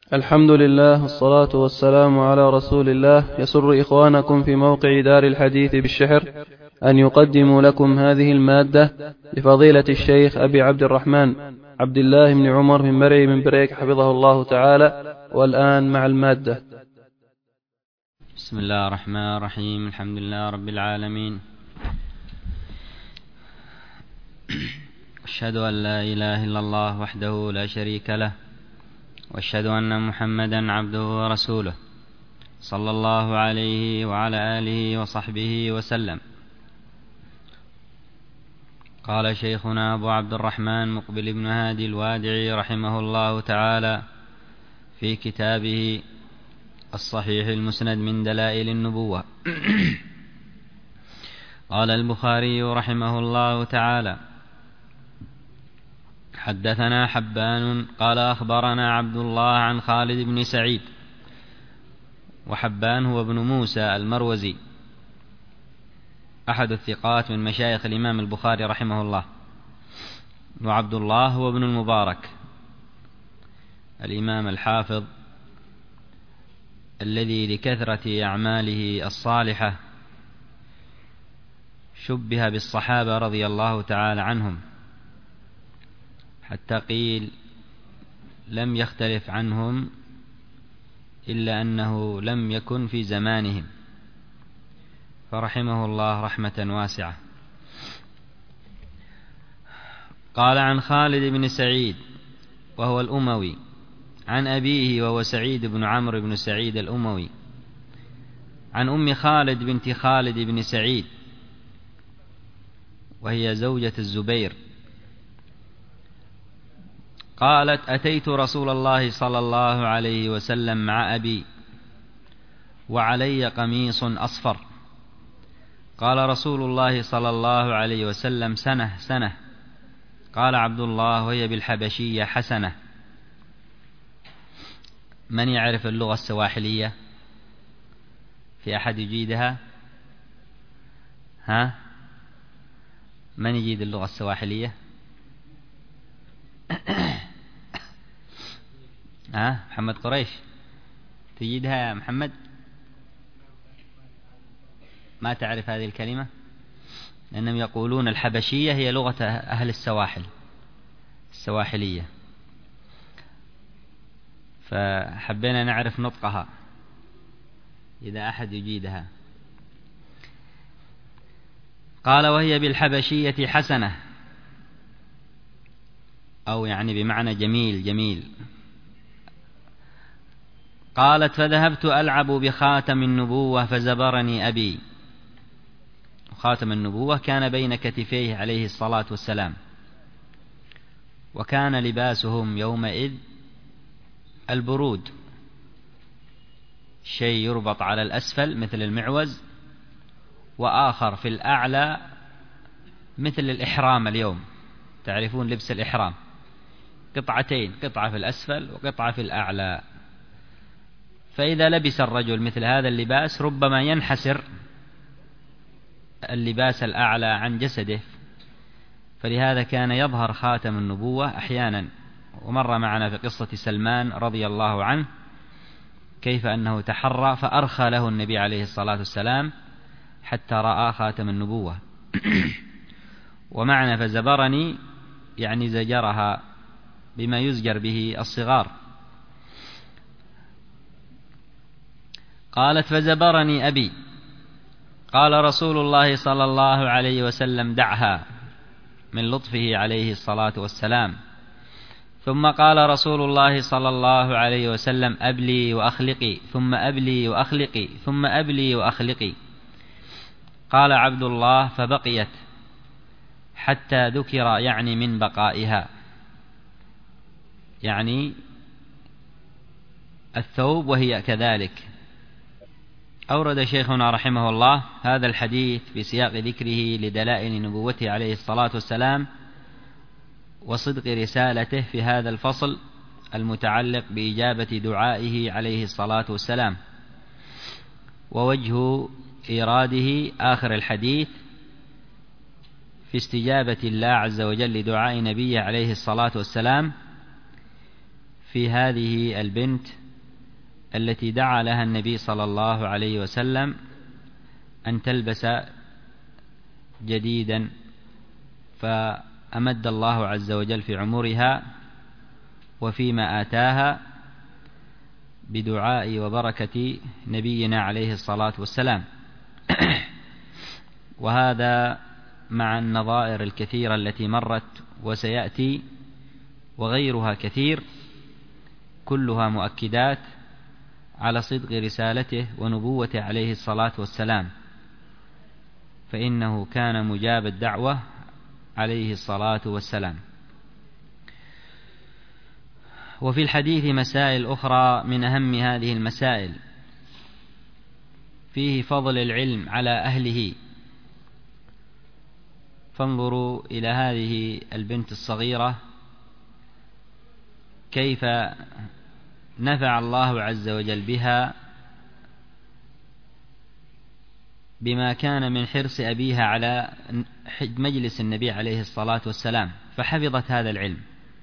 الحمد لله والصلاة والسلام على رسول الله. يسر إخوانكم في موقع دار الحديث بالشحر أن يقدموا لكم هذه المادة لفضيلة الشيخ أبي عبد الرحمن عبد الله بن عمر بن مرعي بن بريك حفظه الله تعالى. والآن مع المادة. بسم الله الرحمن الرحيم. الحمد لله رب العالمين، أشهد أن لا إله إلا الله وحده لا شريك له، وأشهد أن محمدا عبده ورسوله، صلى الله عليه وعلى آله وصحبه وسلم. قال شيخنا أبو عبد الرحمن مقبل بن هادي الوادعي رحمه الله تعالى في كتابه الصحيح المسند من دلائل النبوة قال البخاري رحمه الله تعالى: حدثنا حبان قال أخبرنا عبد الله عن خالد بن سعيد. وحبان هو ابن موسى المروزي، أحد الثقات من مشايخ الإمام البخاري رحمه الله. وعبد الله هو ابن المبارك الإمام الحافظ الذي لكثرة أعماله الصالحة شبه بالصحابة رضي الله تعالى عنهم، حتى قيل لم يختلف عنهم إلا أنه لم يكن في زمانهم، فرحمه الله رحمة واسعة. قال عن خالد بن سعيد وهو الأموي، عن أبيه وهو سعيد بن عمرو بن سعيد الأموي، عن أم خالد بنت خالد بن سعيد وهي زوجة الزبير، قالت: أتيت رسول الله صلى الله عليه وسلم مع أبي وعلي قميص أصفر، قال رسول الله صلى الله عليه وسلم: سنة سنة. قال عبد الله: وهي بالحبشية حسنة. من يعرف اللغة السواحلية؟ في أحد يجيدها؟ من يجيد اللغة السواحلية؟ محمد قريش تجيدها يا محمد؟ ما تعرف هذه الكلمة؟ لأنهم يقولون الحبشية هي لغة أهل السواحل السواحلية، فحبينا نعرف نطقها إذا أحد يجيدها. قال: وهي بالحبشية حسنة، أو يعني بمعنى جميل جميل. قالت: فذهبت ألعب بخاتم النبوة فزبرني أبي. خاتم النبوة كان بين كتفيه عليه الصلاة والسلام، وكان لباسهم يومئذ البرود، شيء يربط على الأسفل مثل المعوز، وآخر في الأعلى مثل الإحرام. اليوم تعرفون لبس الإحرام، قطعتين، قطعة في الأسفل وقطعة في الأعلى. فإذا لبس الرجل مثل هذا اللباس ربما ينحسر اللباس الأعلى عن جسده، فلهذا كان يظهر خاتم النبوة أحيانا. ومر معنا في قصة سلمان رضي الله عنه كيف أنه تحرى فأرخى له النبي عليه الصلاة والسلام حتى رأى خاتم النبوة. ومعنى فزبرني يعني زجرها بما يزجر به الصغار. قالت: فزبرني أبي. قال رسول الله صلى الله عليه وسلم: دعها، من لطفه عليه الصلاة والسلام. ثم قال رسول الله صلى الله عليه وسلم: أبلي وأخلقي، ثم أبلي وأخلقي، ثم أبلي وأخلقي. قال عبد الله: فبقيت حتى ذكر، يعني من بقائها، يعني الثوب وهي كذلك. أورد شيخنا رحمه الله هذا الحديث في سياق ذكره لدلائل نبوته عليه الصلاة والسلام وصدق رسالته في هذا الفصل المتعلق بإجابة دعائه عليه الصلاة والسلام. ووجه إيراده آخر الحديث في استجابة الله عز وجل لدعاء نبيه عليه الصلاة والسلام في هذه البنت التي دعا لها النبي صلى الله عليه وسلم أن تلبس جديدا، فأمد الله عز وجل في عمرها وفيما آتاها بدعاء وبركة نبينا عليه الصلاة والسلام. وهذا مع النظائر الكثيرة التي مرت وسيأتي وغيرها كثير، كلها مؤكدات على صدق رسالته ونبوته عليه الصلاة والسلام، فإنه كان مجاب الدعوة عليه الصلاة والسلام. وفي الحديث مسائل أخرى، من أهم هذه المسائل فيه فضل العلم على أهله. فانظروا إلى هذه البنت الصغيرة كيف نفع الله عز وجل بها بما كان من حرص أبيها على مجلس النبي عليه الصلاة والسلام، فحفظت هذا العلم.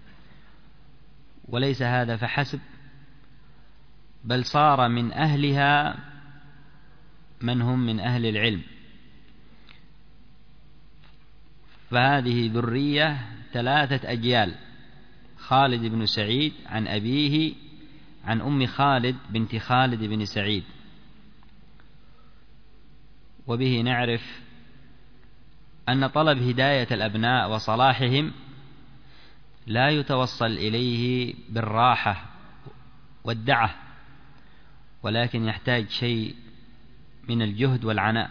وليس هذا فحسب، بل صار من أهلها من هم من أهل العلم. فهذه ذرية 3 أجيال: خالد بن سعيد عن أبيه عن أم خالد بنت خالد بن سعيد. وبه نعرف أن طلب هداية الأبناء وصلاحهم لا يتوصل إليه بالراحة والدعة، ولكن يحتاج شيء من الجهد والعناء.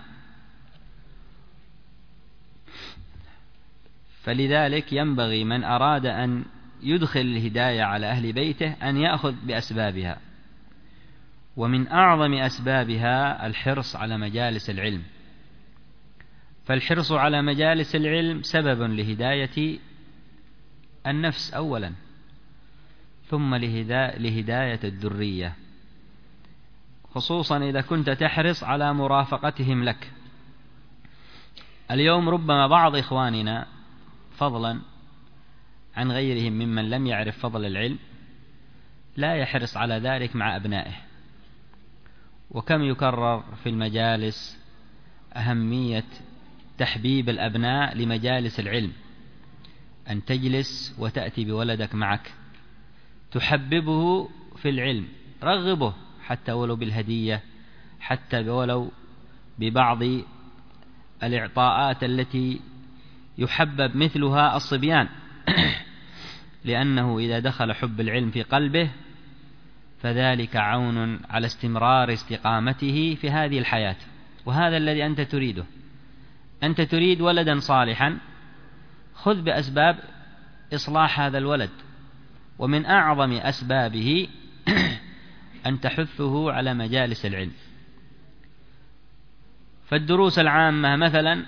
فلذلك ينبغي من أراد أن يدخل الهداية على أهل بيته أن يأخذ بأسبابها، ومن أعظم أسبابها الحرص على مجالس العلم. فالحرص على مجالس العلم سبب لهداية النفس أولا، ثم لهداية الذرية، خصوصا إذا كنت تحرص على مرافقتهم لك. اليوم ربما بعض إخواننا فضلا عن غيرهم ممن لم يعرف فضل العلم لا يحرص على ذلك مع أبنائه. وكم يكرر في المجالس أهمية تحبيب الأبناء لمجالس العلم، أن تجلس وتأتي بولدك معك، تحببه في العلم، رغبه حتى ولو بالهدية، حتى ولو ببعض الإعطاءات التي يحبب مثلها الصبيان. لأنه إذا دخل حب العلم في قلبه فذلك عون على استمرار استقامته في هذه الحياة. وهذا الذي أنت تريده. أنت تريد ولدا صالحا، خذ بأسباب إصلاح هذا الولد، ومن أعظم أسبابه أن تحثه على مجالس العلم. فالدروس العامة مثلا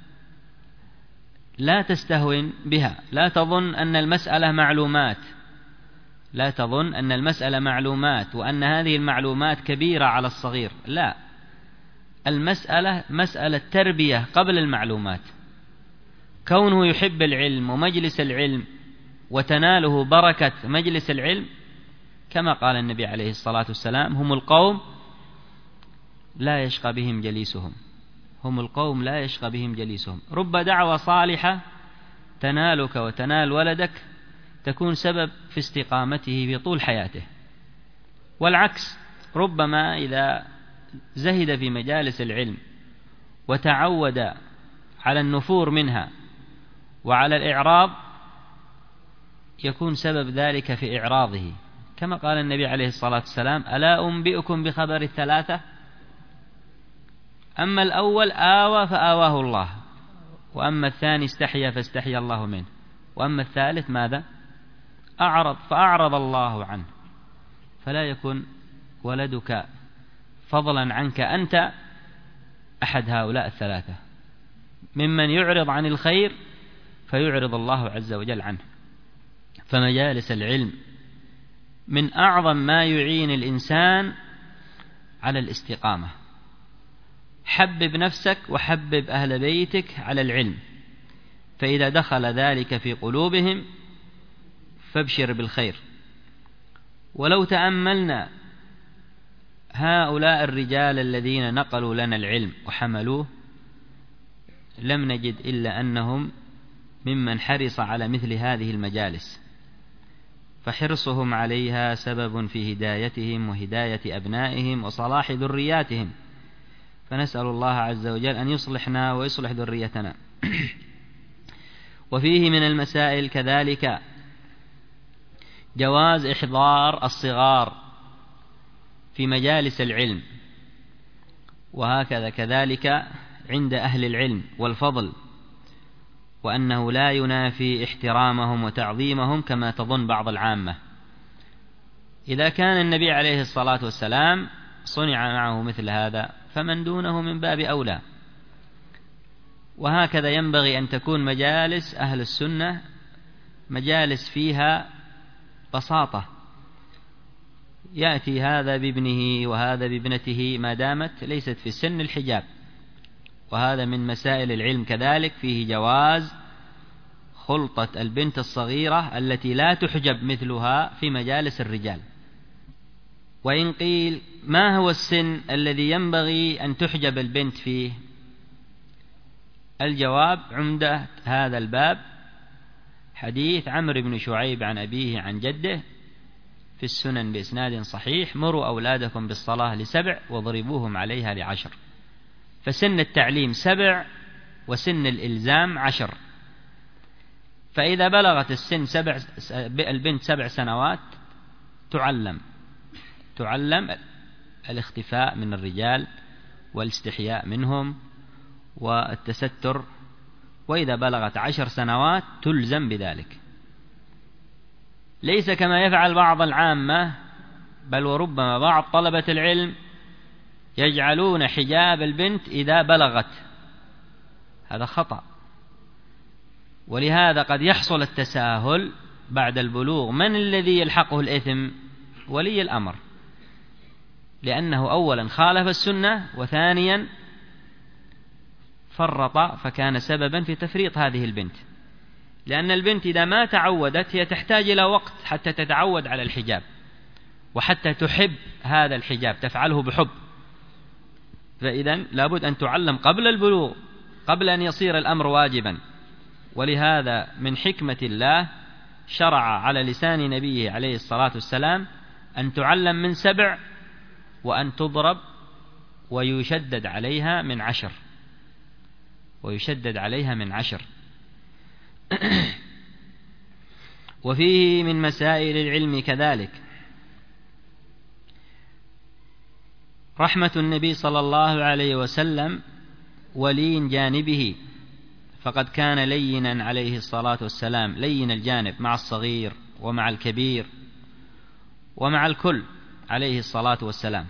لا تستهون بها، لا تظن أن المسألة معلومات، لا تظن أن المسألة معلومات وأن هذه المعلومات كبيرة على الصغير، لا، المسألة مسألة تربية قبل المعلومات. كونه يحب العلم ومجلس العلم وتناله بركة مجلس العلم، كما قال النبي عليه الصلاة والسلام: هم القوم لا يشقى بهم جليسهم، هم القوم لا يشقى بهم جليسهم. رب دعوة صالحة تنالك وتنال ولدك تكون سبب في استقامته في طول حياته. والعكس، ربما إذا زهد في مجالس العلم وتعود على النفور منها وعلى الإعراض، يكون سبب ذلك في إعراضه، كما قال النبي عليه الصلاة والسلام: ألا أنبئكم بخبر 3؟ أما الأول آوى فآواه الله، وأما الثاني استحيا فاستحيا الله منه، وأما الثالث ماذا؟ أعرض فأعرض الله عنه. فلا يكن ولدك فضلا عنك أنت أحد هؤلاء 3، ممن يعرض عن الخير فيعرض الله عز وجل عنه. فمجالس العلم من أعظم ما يعين الإنسان على الاستقامة. حبب نفسك وحبب أهل بيتك على العلم، فإذا دخل ذلك في قلوبهم فابشر بالخير. ولو تأملنا هؤلاء الرجال الذين نقلوا لنا العلم وحملوه لم نجد إلا أنهم ممن حرص على مثل هذه المجالس، فحرصهم عليها سبب في هدايتهم وهداية أبنائهم وصلاح ذرياتهم، فنسأل الله عز وجل أن يصلحنا ويصلح ذريتنا. وفيه من المسائل كذلك جواز إحضار الصغار في مجالس العلم، وهكذا كذلك عند أهل العلم والفضل، وأنه لا ينافي احترامهم وتعظيمهم كما تظن بعض العامة. إذا كان النبي عليه الصلاة والسلام صنع معه مثل هذا فمن دونه من باب أولى. وهكذا ينبغي أن تكون مجالس أهل السنة مجالس فيها بساطة، يأتي هذا بابنه وهذا بابنته ما دامت ليست في سن الحجاب. وهذا من مسائل العلم كذلك، فيه جواز خلطة البنت الصغيرة التي لا تحجب مثلها في مجالس الرجال. وإن قيل ما هو السن الذي ينبغي أن تحجب البنت فيه؟ الجواب عمدة هذا الباب حديث عمرو بن شعيب عن أبيه عن جده في السنن بإسناد صحيح: مروا أولادكم بالصلاة ل7 واضربوهم عليها ل10. فسن التعليم 7 وسن الإلزام 10. فإذا بلغت السن البنت 7 سنوات تعلم الاختفاء من الرجال والاستحياء منهم والتستر، وإذا بلغت 10 سنوات تلزم بذلك، ليس كما يفعل بعض العامة، بل وربما بعض طلبة العلم يجعلون حجاب البنت إذا بلغت. هذا خطأ، ولهذا قد يحصل التساهل بعد البلوغ. من الذي يلحقه الإثم؟ ولي الأمر، لأنه أولا خالف السنة، وثانيا فرط فكان سببا في تفريط هذه البنت. لأن البنت إذا ما تعودت هي تحتاج إلى وقت حتى تتعود على الحجاب، وحتى تحب هذا الحجاب تفعله بحب. فإذا لابد أن تعلم قبل البلوغ، قبل أن يصير الأمر واجبا. ولهذا من حكمة الله شرع على لسان نبيه عليه الصلاة والسلام أن تعلم من 7 وأن تضرب ويشدد عليها من 10. وفيه من مسائل العلم كذلك رحمة النبي صلى الله عليه وسلم ولين جانبه، فقد كان لينا عليه الصلاة والسلام، لين الجانب مع الصغير ومع الكبير ومع الكل عليه الصلاة والسلام.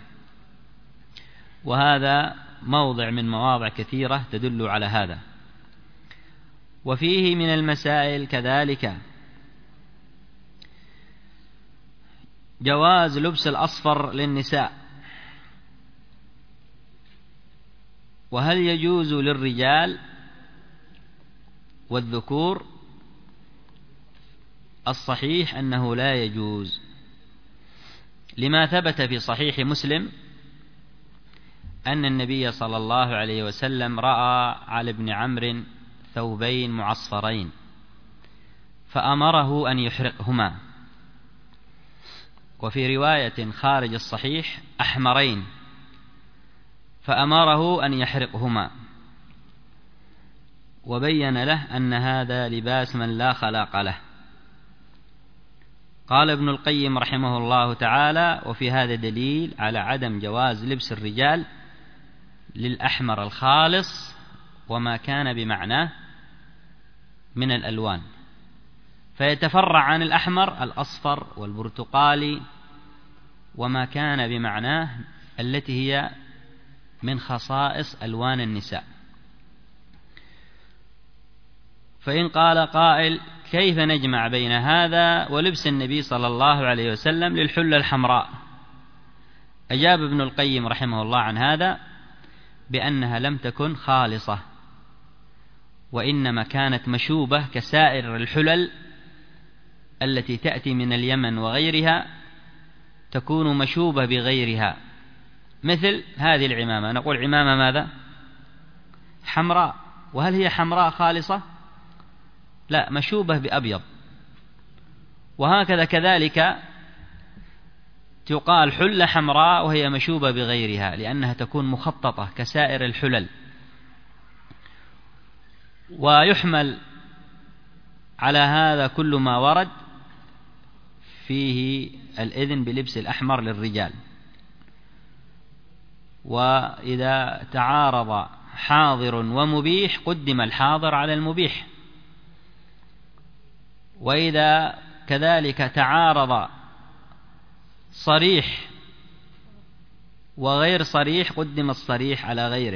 وهذا موضع من مواضع كثيرة تدل على هذا. وفيه من المسائل كذلك جواز لبس الأصفر للنساء، وهل يجوز للرجال والذكور؟ الصحيح أنه لا يجوز، لما ثبت في صحيح مسلم أن النبي صلى الله عليه وسلم رأى على ابن عمرو ثوبين معصفرين فأمره أن يحرقهما، وفي رواية خارج الصحيح أحمرين فأمره أن يحرقهما، وبين له أن هذا لباس من لا خلاق له. قال ابن القيم رحمه الله تعالى: وفي هذا دليل على عدم جواز لبس الرجال للأحمر الخالص وما كان بمعناه من الألوان، فيتفرع عن الأحمر الأصفر والبرتقالي وما كان بمعناه التي هي من خصائص ألوان النساء. فإن قال قائل: كيف نجمع بين هذا ولبس النبي صلى الله عليه وسلم للحلة الحمراء؟ أجاب ابن القيم رحمه الله عن هذا بأنها لم تكن خالصة، وإنما كانت مشوبة كسائر الحلل التي تأتي من اليمن وغيرها، تكون مشوبة بغيرها، مثل هذه العمامة، نقول عمامة ماذا؟ حمراء، وهل هي حمراء خالصة؟ لا، مشوبة بأبيض. وهكذا كذلك تقال حلة حمراء وهي مشوبة بغيرها، لأنها تكون مخططة كسائر الحلل. ويحمل على هذا كل ما ورد فيه الإذن بلبس الأحمر للرجال. وإذا تعارض حاضر ومبيح قدم الحاضر على المبيح، وإذا كذلك تعارض صريح وغير صريح قدم الصريح على غيره.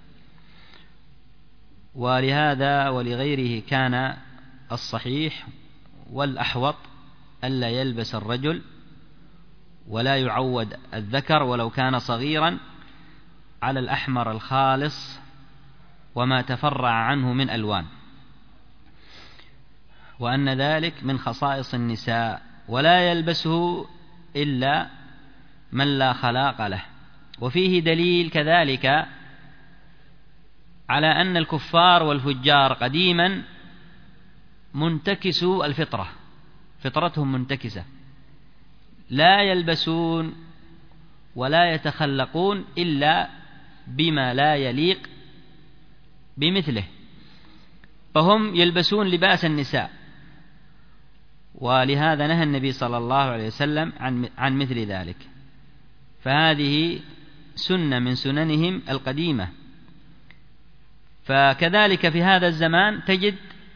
ولهذا ولغيره كان الصحيح والأحوط ألا يلبس الرجل ولا يعود الذكر ولو كان صغيرا على الأحمر الخالص وما تفرع عنه من ألوان، وأن ذلك من خصائص النساء، ولا يلبسه إلا من لا خلاق له. وفيه دليل كذلك على أن الكفار والفجار قديما منتكسوا الفطرة، فطرتهم منتكسة، لا يلبسون ولا يتخلقون إلا بما لا يليق بمثله، فهم يلبسون لباس النساء. ولهذا نهى النبي صلى الله عليه وسلم عن مثل ذلك، فهذه سنة من سننهم القديمة. فكذلك في هذا الزمان تجد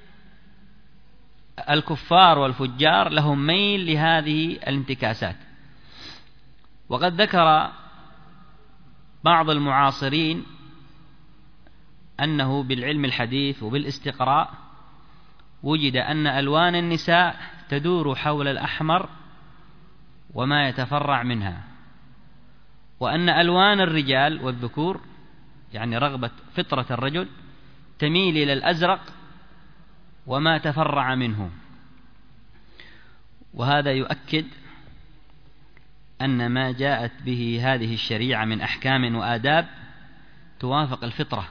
الكفار والفجار لهم ميل لهذه الانتكاسات. وقد ذكر بعض المعاصرين أنه بالعلم الحديث وبالاستقراء وجد أن ألوان النساء تدور حول الأحمر وما يتفرع منها، وأن ألوان الرجال والذكور يعني رغبة فطرة الرجل تميل إلى الأزرق وما تفرع منه. وهذا يؤكد أن ما جاءت به هذه الشريعة من أحكام وآداب توافق الفطرة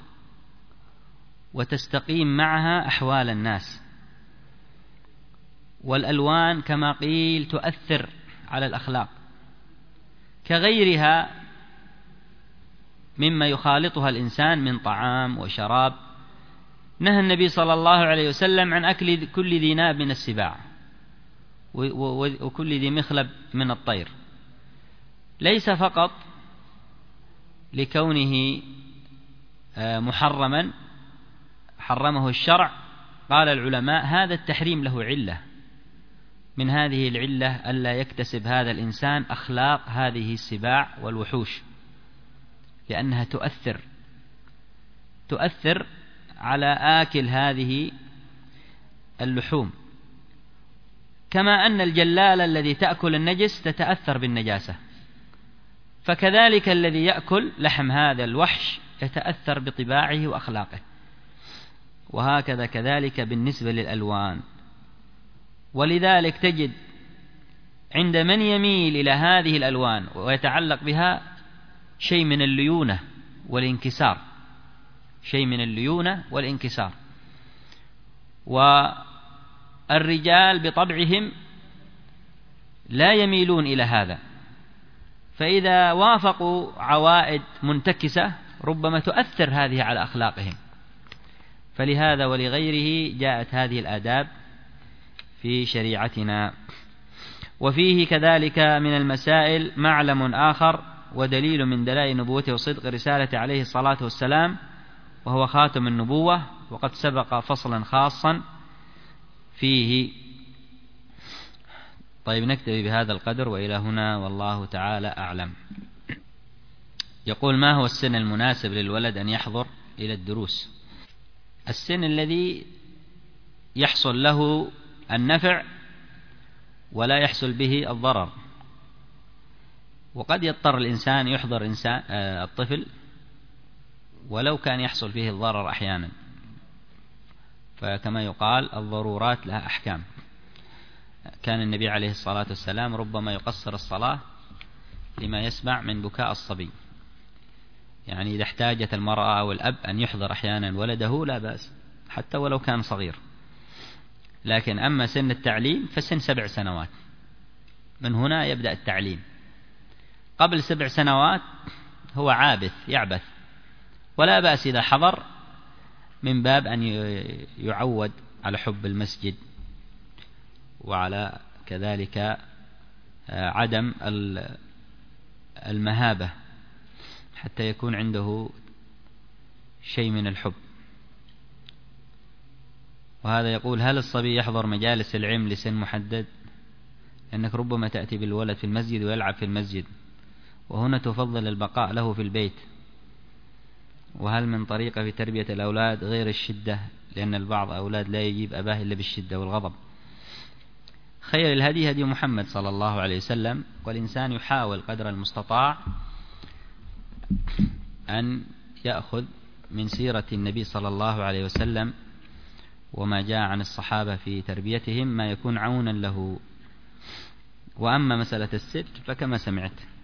وتستقيم معها أحوال الناس. والألوان كما قيل تؤثر على الأخلاق كغيرها مما يخالطها الإنسان من طعام وشراب. نهى النبي صلى الله عليه وسلم عن أكل كل ذي ناب من السباع وكل ذي مخلب من الطير، ليس فقط لكونه محرما حرمه الشرع. قال العلماء هذا التحريم له علة، من هذه العلة ألا يكتسب هذا الإنسان أخلاق هذه السباع والوحوش، لأنها تؤثر على آكل هذه اللحوم، كما أن الجلالة الذي تأكل النجس تتأثر بالنجاسة، فكذلك الذي يأكل لحم هذا الوحش يتأثر بطباعه وأخلاقه. وهكذا كذلك بالنسبة للألوان. ولذلك تجد عند من يميل إلى هذه الألوان ويتعلق بها شيء من الليونة والانكسار، والرجال بطبعهم لا يميلون إلى هذا، فإذا وافقوا عوائد منتكسة ربما تؤثر هذه على أخلاقهم. فلهذا ولغيره جاءت هذه الآداب في شريعتنا. وفيه كذلك من المسائل معلم آخر ودليل من دلائل نبوته وصدق رسالة عليه الصلاة والسلام، وهو خاتم النبوة، وقد سبق فصلا خاصا فيه. طيب نكتفي بهذا القدر وإلى هنا والله تعالى أعلم. يقول: ما هو السن المناسب للولد أن يحضر إلى الدروس؟ السن الذي يحصل له النفع ولا يحصل به الضرر. وقد يضطر الإنسان يحضر الطفل ولو كان يحصل فيه الضرر أحيانا، فكما يقال الضرورات لها أحكام. كان النبي عليه الصلاة والسلام ربما يقصر الصلاة لما يسمع من بكاء الصبي. يعني إذا احتاجت المرأة أو الأب أن يحضر أحيانا ولده لا بأس، حتى ولو كان صغير. لكن أما سن التعليم فسن 7 سنوات، من هنا يبدأ التعليم. قبل 7 سنوات هو عابث يعبث، ولا بأس إذا حضر، من باب أن يعود على حب المسجد، وعلى كذلك عدم المهابة، حتى يكون عنده شيء من الحب. وهذا يقول: هل الصبي يحضر مجالس العلم لسن محدد؟ لأنك ربما تأتي بالولد في المسجد ويلعب في المسجد، وهنا تفضل البقاء له في البيت. وهل من طريقة في تربية الأولاد غير الشدة؟ لأن البعض أولاد لا يجيب أباه إلا بالشدة والغضب. خير الهدي هدي محمد صلى الله عليه وسلم، والإنسان يحاول قدر المستطاع أن يأخذ من سيرة النبي صلى الله عليه وسلم وما جاء عن الصحابة في تربيتهم ما يكون عونا له. وأما مسألة السر فكما سمعت